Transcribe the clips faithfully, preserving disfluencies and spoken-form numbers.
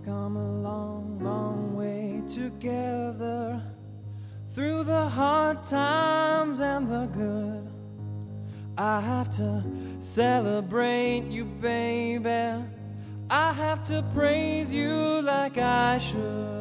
come a long, long way together, through the hard times and the good. I have to celebrate you, baby. I have to praise you like I should.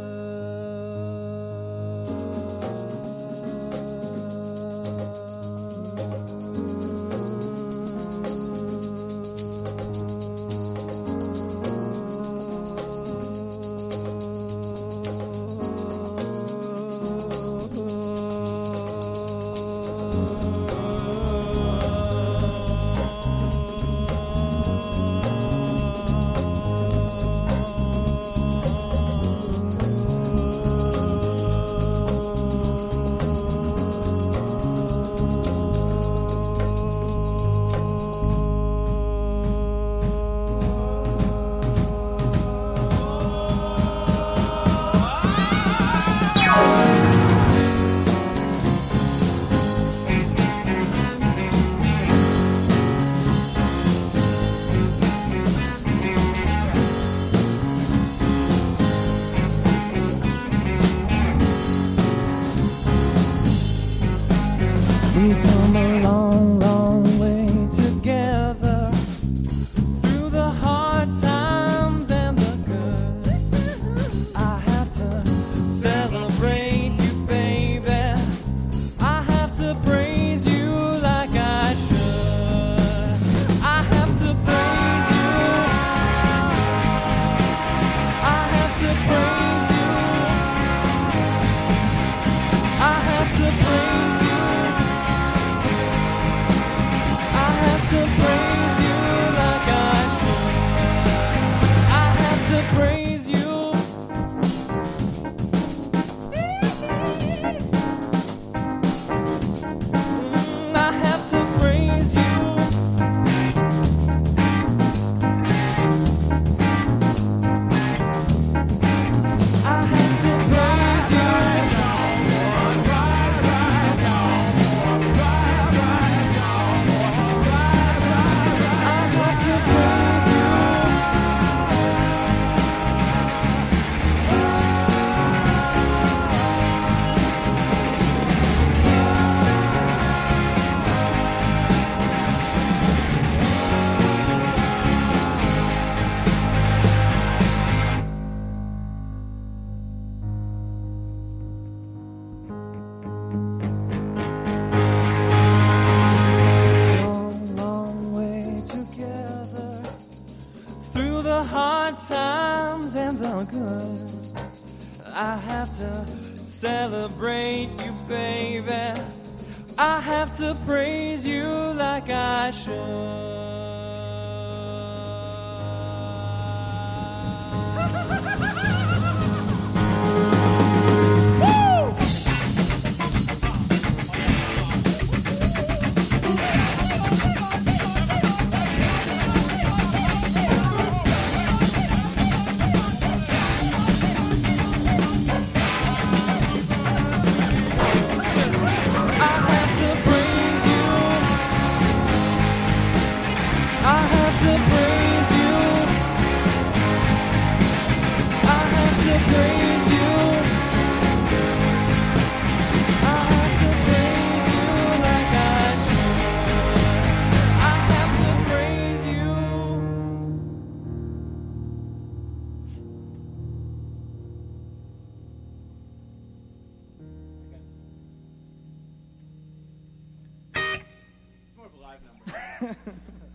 We've come a long, long way together, through the hard times and the good. I have to celebrate you, baby. I have to praise you like I should. I have to praise you. I have to praise you. I have to praise you. To praise you like I should. I have to praise you. Mm, I have to praise you. I have to praise you. Hard times and the good. I have to celebrate you, baby. I have to praise you like I should. It's more of a live number.